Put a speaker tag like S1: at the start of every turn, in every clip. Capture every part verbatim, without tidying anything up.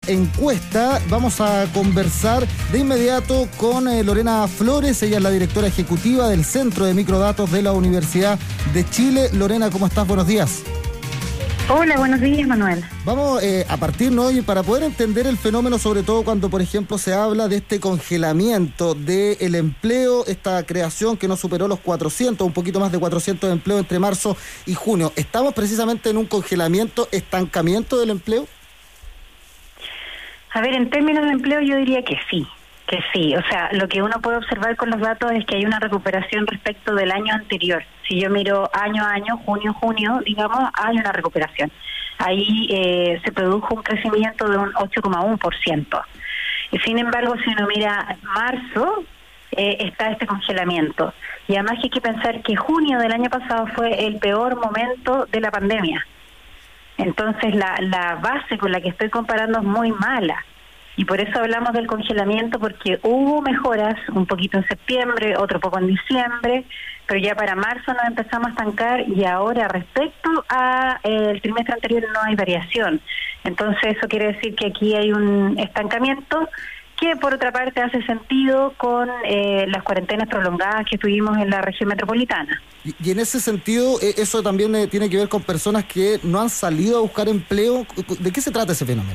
S1: Encuesta. Vamos a conversar de inmediato con eh, Lorena Flores. Ella es la directora ejecutiva del Centro de Microdatos de la Universidad de Chile. Lorena, ¿cómo estás? Buenos días.
S2: Hola, buenos días, Manuel.
S1: Vamos eh, a partirnos hoy para poder entender el fenómeno, sobre todo cuando, por ejemplo, se habla de este congelamiento del empleo, esta creación que no superó los cuatrocientos, un poquito más de cuatrocientos empleos entre marzo y junio. ¿Estamos precisamente en un congelamiento, estancamiento del empleo?
S2: A ver, en términos de empleo yo diría que sí, que sí. O sea, lo que uno puede observar con los datos es que hay una recuperación respecto del año anterior. Si yo miro año a año, junio a junio, digamos, hay una recuperación. Ahí eh, se produjo un crecimiento de un ocho coma uno por ciento. Y sin embargo, si uno mira marzo, eh, está este congelamiento. Y además hay que pensar que junio del año pasado fue el peor momento de la pandemia. Entonces la, la base con la que estoy comparando es muy mala y por eso hablamos del congelamiento, porque hubo mejoras un poquito en septiembre, otro poco en diciembre, pero ya para marzo nos empezamos a estancar y ahora respecto al trimestre anterior no hay variación. Entonces eso quiere decir que aquí hay un estancamiento que por otra parte hace sentido con eh, las cuarentenas prolongadas que tuvimos en la región metropolitana.
S1: Y, y en ese sentido, eh, eso también eh, tiene que ver con personas que no han salido a buscar empleo. ¿De qué se trata ese fenómeno?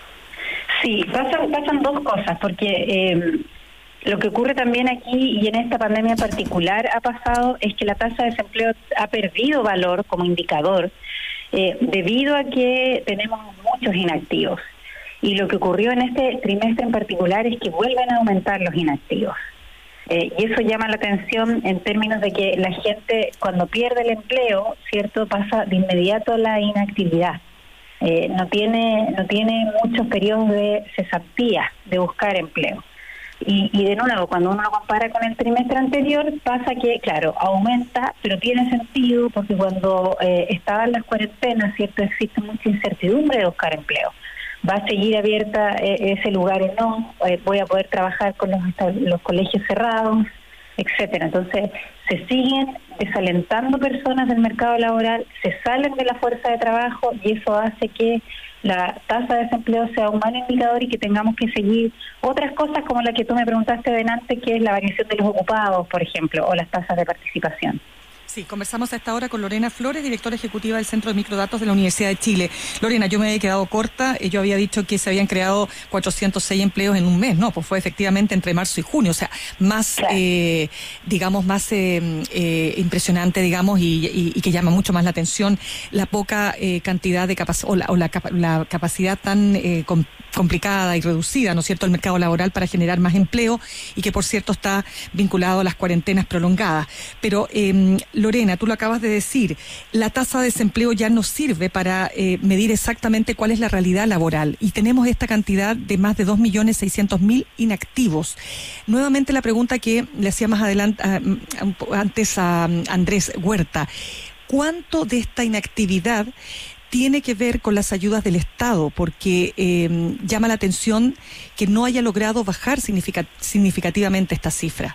S2: Sí, pasan, pasan dos cosas, porque eh, lo que ocurre también aquí y en esta pandemia en particular ha pasado es que la tasa de desempleo ha perdido valor como indicador eh, debido a que tenemos muchos inactivos. Y lo que ocurrió en este trimestre en particular es que vuelven a aumentar los inactivos. Eh, y eso llama la atención en términos de que la gente cuando pierde el empleo, cierto, pasa de inmediato a la inactividad. Eh, no tiene no tiene muchos periodos de cesantía de buscar empleo. Y, y de nuevo, cuando uno lo compara con el trimestre anterior, pasa que, claro, aumenta, pero tiene sentido porque cuando eh, estaban las cuarentenas, cierto, existe mucha incertidumbre de buscar empleo. ¿Va a seguir abierta eh, ese lugar o no? Eh, ¿Voy a poder trabajar con los, los colegios cerrados? Etcétera. Entonces, se siguen desalentando personas del mercado laboral, se salen de la fuerza de trabajo y eso hace que la tasa de desempleo sea un mal indicador y que tengamos que seguir otras cosas como la que tú me preguntaste delante, que es la variación de los ocupados, por ejemplo, o las tasas de participación.
S3: Sí, conversamos a esta hora con Lorena Flores, directora ejecutiva del Centro de Microdatos de la Universidad de Chile. Lorena, yo me había quedado corta, yo había dicho que se habían creado cuatrocientos seis empleos en un mes, no, pues fue efectivamente entre marzo y junio, o sea, más, claro. eh, digamos, más eh, eh, impresionante, digamos, y, y, y que llama mucho más la atención la poca eh, cantidad de capacidad, o, la, o la, la capacidad tan eh, com complicada y reducida, ¿no es cierto?, el mercado laboral para generar más empleo y que, por cierto, está vinculado a las cuarentenas prolongadas. Pero, eh, Lorena, tú lo acabas de decir, la tasa de desempleo ya no sirve para eh, medir exactamente cuál es la realidad laboral y tenemos esta cantidad de más de dos millones seiscientos mil inactivos. Nuevamente la pregunta que le hacía más adelante, uh, antes a Andrés Huerta, ¿cuánto de esta inactividad tiene que ver con las ayudas del Estado? Porque eh, llama la atención que no haya logrado bajar significativamente esta cifra.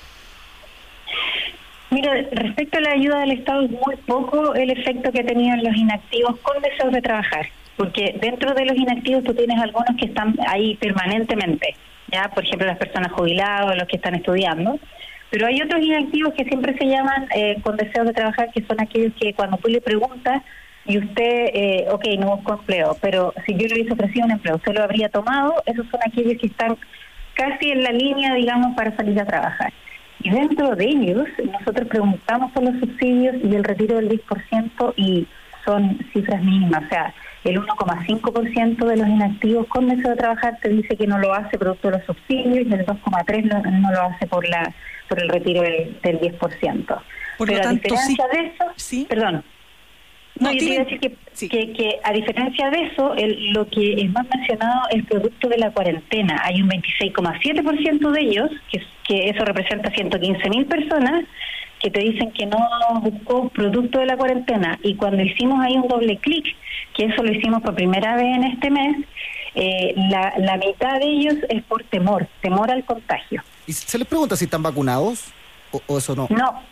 S2: Mira, respecto a la ayuda del Estado, es muy poco el efecto que tenían los inactivos con deseos de trabajar, porque dentro de los inactivos tú tienes algunos que están ahí permanentemente, ya, por ejemplo, las personas jubiladas, los que están estudiando, pero hay otros inactivos que siempre se llaman eh, con deseos de trabajar, que son aquellos que cuando tú le preguntas y usted, eh, ok, no buscó empleo, pero si yo le hubiese ofrecido un empleo, ¿usted lo habría tomado? Esos son aquellos que están casi en la línea, digamos, para salir a trabajar. Y dentro de ellos, nosotros preguntamos por los subsidios y el retiro del diez por ciento y son cifras mínimas. O sea, el uno coma cinco por ciento de los inactivos con deseo de trabajar te dice que no lo hace producto de los subsidios y el dos coma tres por ciento no, no lo hace por la por el retiro del, del diez por ciento.
S3: Por
S2: Pero
S3: lo
S2: a
S3: tanto,
S2: diferencia
S3: sí,
S2: de eso,
S3: ¿sí?
S2: Perdón. No,
S3: No,
S2: yo te iba a decir que,
S3: sí.
S2: que, que a diferencia de eso, el, lo que es más mencionado es el producto de la cuarentena. Hay un veintiséis coma siete por ciento de ellos, que, que eso representa ciento quince mil personas, que te dicen que no buscó producto de la cuarentena. Y cuando hicimos ahí un doble clic, que eso lo hicimos por primera vez en este mes, eh, la, la mitad de ellos es por temor, temor al contagio.
S1: ¿Y se les pregunta si están vacunados o, o eso no?
S2: No.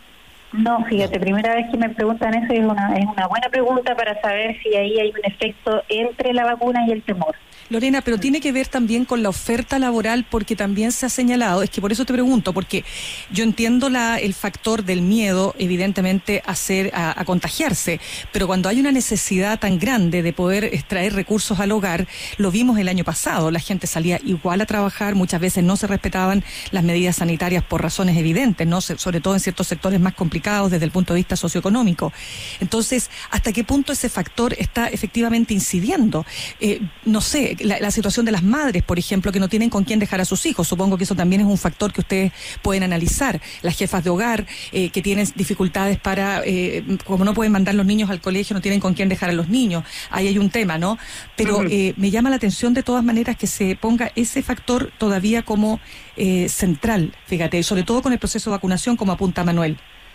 S2: No, fíjate, primera vez que me preguntan eso, es una, es una buena pregunta para saber si ahí hay un efecto entre la vacuna y el temor.
S3: Lorena, pero tiene que ver también con la oferta laboral, porque también se ha señalado, es que por eso te pregunto, porque yo entiendo la, el factor del miedo, evidentemente, a, ser, a, a contagiarse, pero cuando hay una necesidad tan grande de poder extraer recursos al hogar, lo vimos el año pasado, la gente salía igual a trabajar, muchas veces no se respetaban las medidas sanitarias por razones evidentes, no, sobre todo en ciertos sectores más complicados desde el punto de vista socioeconómico. Entonces, ¿hasta qué punto ese factor está efectivamente incidiendo? Eh, no sé, La, la situación de las madres, por ejemplo, que no tienen con quién dejar a sus hijos. Supongo que eso también es un factor que ustedes pueden analizar. Las jefas de hogar eh, que tienen dificultades para, eh, como no pueden mandar los niños al colegio, no tienen con quién dejar a los niños. Ahí hay un tema, ¿no? Pero eh, me llama la atención de todas maneras que se ponga ese factor todavía como eh, central, fíjate, sobre todo con el proceso de vacunación, como apunta Manuel.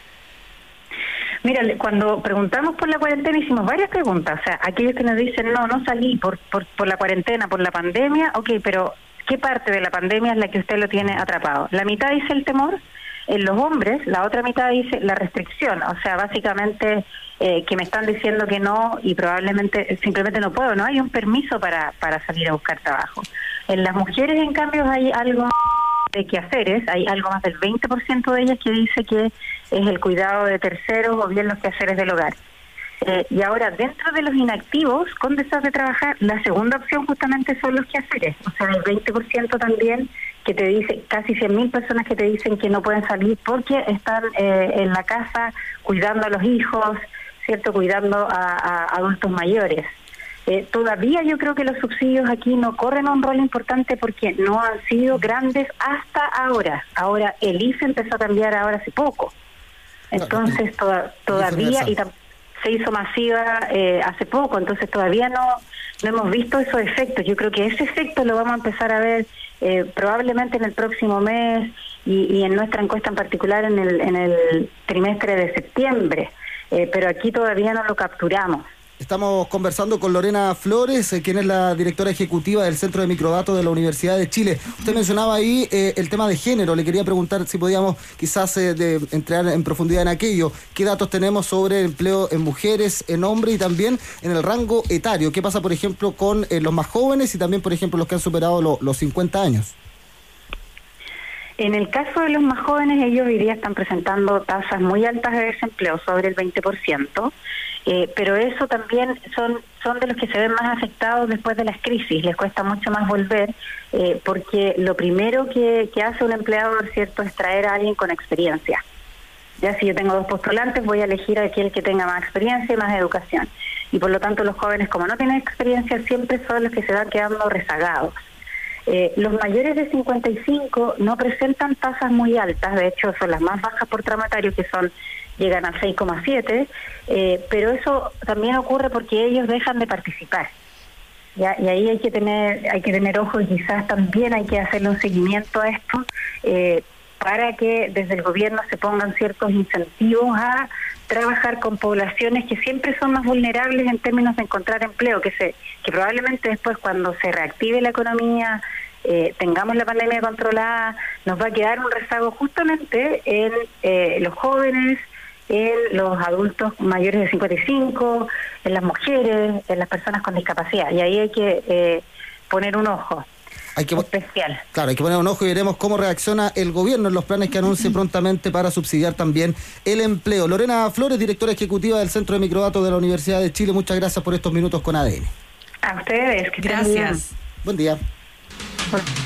S2: Mira, cuando preguntamos por la cuarentena hicimos varias preguntas. O sea, aquellos que nos dicen, no, no salí por, por, por la cuarentena, por la pandemia, ok, pero ¿qué parte de la pandemia es la que usted lo tiene atrapado? La mitad dice el temor, en los hombres, la otra mitad dice la restricción. O sea, básicamente eh, que me están diciendo que no y probablemente simplemente no puedo, no hay un permiso para, para salir a buscar trabajo. En las mujeres, en cambio, hay algo de quehaceres, hay algo más del veinte por ciento de ellas que dice que es el cuidado de terceros o bien los quehaceres del hogar. Eh, y ahora, dentro de los inactivos, con deseos de trabajar, la segunda opción justamente son los quehaceres. O sea, el veinte por ciento también que te dice, casi cien mil personas que te dicen que no pueden salir porque están eh, en la casa cuidando a los hijos, ¿cierto? Cuidando a, a adultos mayores. Eh, todavía yo creo que los subsidios aquí no corren un rol importante porque no han sido grandes hasta ahora. Ahora el I F E empezó a cambiar ahora hace poco. Entonces to- todavía y se hizo masiva eh, hace poco, entonces todavía no, no hemos visto esos efectos. Yo creo que ese efecto lo vamos a empezar a ver eh, probablemente en el próximo mes y, y en nuestra encuesta en particular en el, en el trimestre de septiembre, eh, pero aquí todavía no lo capturamos.
S1: Estamos conversando con Lorena Flores, eh, quien es la directora ejecutiva del Centro de Microdatos de la Universidad de Chile. Usted mencionaba ahí eh, el tema de género. Le quería preguntar si podíamos quizás eh, de, entrar en profundidad en aquello. ¿Qué datos tenemos sobre el empleo en mujeres, en hombres y también en el rango etario? ¿Qué pasa, por ejemplo, con eh, los más jóvenes y también, por ejemplo, los que han superado lo, los cincuenta años?
S2: En el caso de los más jóvenes, ellos hoy día están presentando tasas muy altas de desempleo, sobre el veinte por ciento. Eh, pero eso también son son de los que se ven más afectados después de las crisis, les cuesta mucho más volver, eh, porque lo primero que, que hace un empleador, ¿cierto?, es traer a alguien con experiencia. Ya si yo tengo dos postulantes, voy a elegir a aquel que tenga más experiencia y más educación. Y por lo tanto los jóvenes, como no tienen experiencia, siempre son los que se van quedando rezagados. Eh, los mayores de cincuenta y cinco no presentan tasas muy altas, de hecho son las más bajas por tramo etario, que son llegan a seis coma siete, eh, pero eso también ocurre porque ellos dejan de participar. ¿Ya? Y ahí hay que tener hay que tener ojo y quizás también hay que hacerle un seguimiento a esto eh, para que desde el gobierno se pongan ciertos incentivos a trabajar con poblaciones que siempre son más vulnerables en términos de encontrar empleo, que se que probablemente después cuando se reactive la economía, eh, tengamos la pandemia controlada, nos va a quedar un rezago justamente en eh, los jóvenes, en los adultos mayores de cincuenta y cinco, en las mujeres, en las personas con discapacidad. Y ahí hay que eh, poner un ojo
S1: hay que,
S2: especial.
S1: Claro, hay que poner un ojo y veremos cómo reacciona el gobierno en los planes que anuncie prontamente para subsidiar también el empleo. Lorena Flores, directora ejecutiva del Centro de Microdatos de la Universidad de Chile, muchas gracias por estos minutos con A D N.
S2: A ustedes, que
S3: gracias.
S1: Buen día.
S2: Bueno.